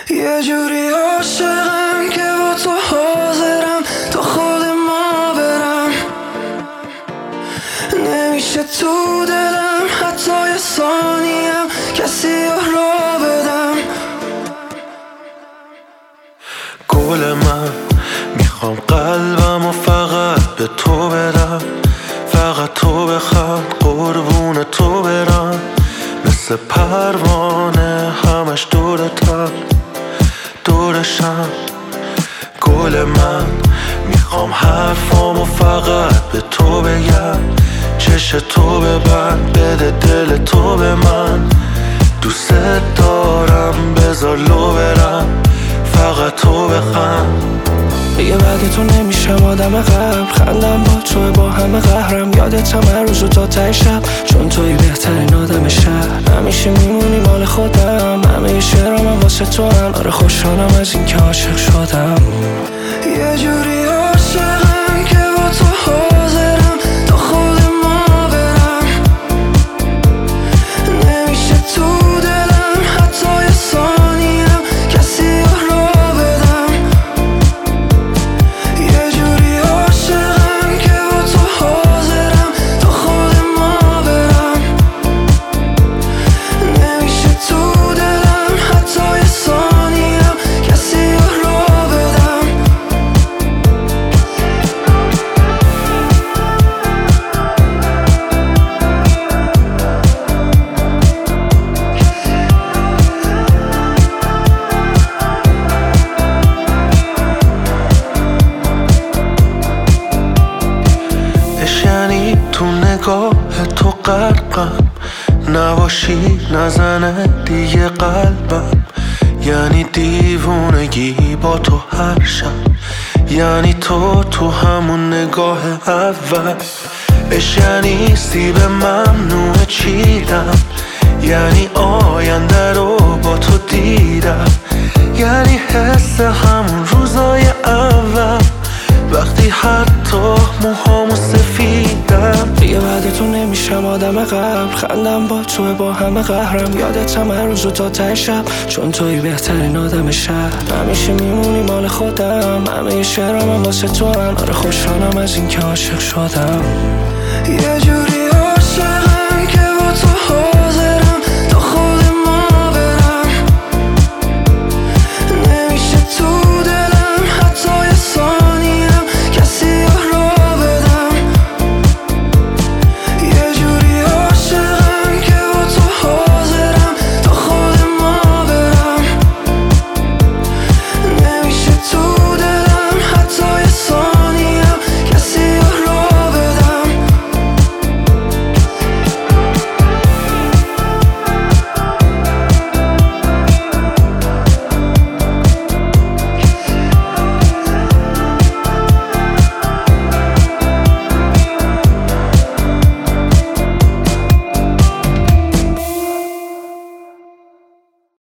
یه جوری عاشقم که با تو حاضرم تا خود ما برم. نمیشه تو دلم حتی یه ثانیم کسی را بدم. گل من میخوام قلبم و فقط به تو بدم، فقط تو بخوام قربون تو برم. مثل پروانه همش دورتم دورشم. گل من میخوام حرفامو فقط به تو بگم، چش تو ببند بده دل تو به من. دوست دارم بذار لو برم، فقط تو بخند. دیگه بعد تو نمیشم آدم قبل، خندم با تو با همه قهرم. یادتم هر روز و تا ته شب، چون توی بهترین آدم شهر. همیشه میمونی مال خودم، همه شعرام واسه تو هم. آره خوشحالم از این که عاشق شدم. یه جوری عاشقم که با تو حاضرم تا خود ما برم. نمیشه تو دلم حتی یه ثانیم کسی را بدم. یه جوری عاشقم که با تو حاضرم تا خود ما برم. نمیشه تو دلم حتی یه ثانیم کسی را بدم. یعنی تو نگاه تو غرقم، نباشی نزنه دیگه قلبم. یعنی دیوونگی با تو هر شب، یعنی تو همون نگاه اول. یعنی سیب ممنوع چیدم، یعنی آینده رو با تو دیدم. یعنی حس همون روزای اول، وقتی حتی موهامو سفیدم. دیگه بعد تو نمیشم آدم قبل، خندم با تو با همه قهرم. یادتم هر روز و تا ته شب، چون توی بهترین آدم شهر. همیشه میمونی مال خودم، همه شعرام واسه تو هم. آره خوشحالم از این که عاشق شدم. یه جور